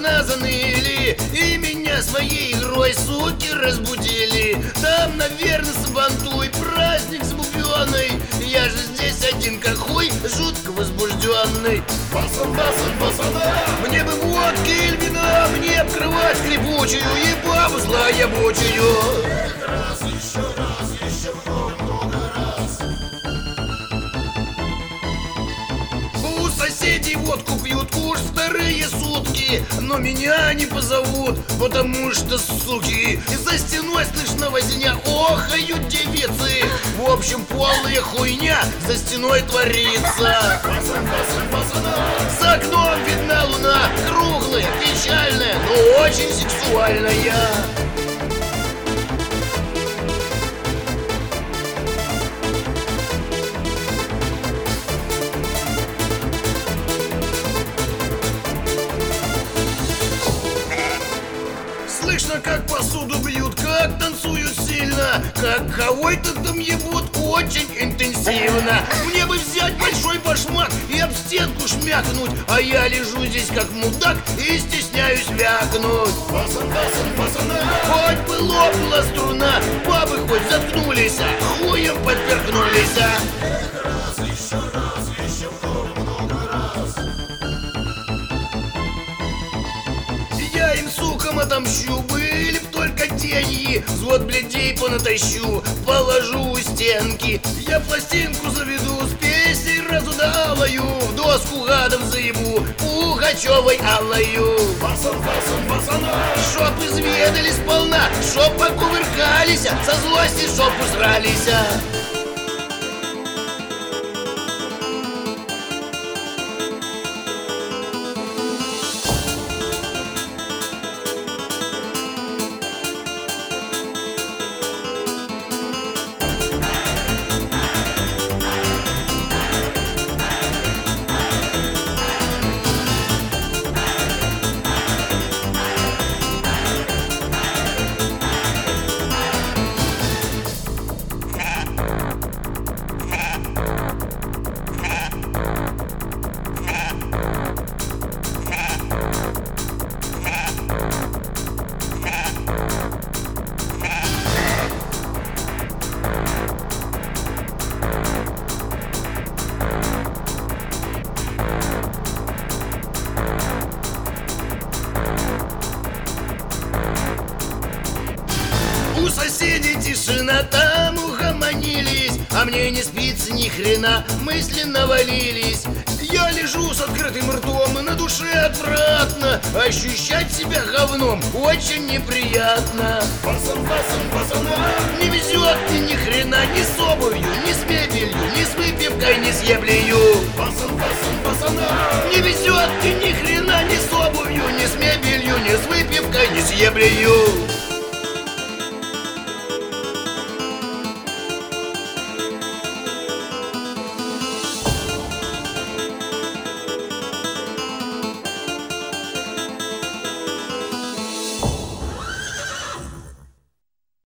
пацана заныли, и меня своей игрой суки разбудили. Там, наверное, сабантуй, праздник забубенный. Я же здесь один как хуй, жутко возбужденный. Мне бы водки или вина, мне б кровать скрипучую и бабу зла ебучую. Раз, еще много раз. У соседей водку пьют уж вторые сутки, но меня не позовут, потому что, суки, и за стеной слышно возня, охают девицы. В общем, полная хуйня за стеной творится. За окном видна луна, круглая, печальная, но очень сексуальная. Слышно, как посуду бьют, как танцуют сильно, как кого-то там ебут очень интенсивно. Мне бы взять большой башмак и об стенку шмякнуть, а я лежу здесь как мудак и стесняюсь вякнуть. Хоть бы лопнула струна, бабы хоть заткнулись, хуем подперкнулись. Раз, еще много раз. Я им, сукам, отомщу, были б только деньги. Взвод блядей понатащу, положу у стенки. Я пластинку заведу с песней разудалою, в доску гадов заебу Пугачевой аллою. Чтоб изведали сполна, чтоб покувыркались, со злости чтоб усрались. У соседей тишина, там угомонились, а мне не спится ни хрена, мысли навалились. Я лежу с открытым ртом, и на душе отвратно, ощущать себя говном очень неприятно. Не везет мне ни хрена, ни с обувью, ни с мебелью, ни с выпивкой, ни с еблею. Не везет мне ни хрена, ни с обувью, ни с мебелью, ни с выпивкой, ни с еблею.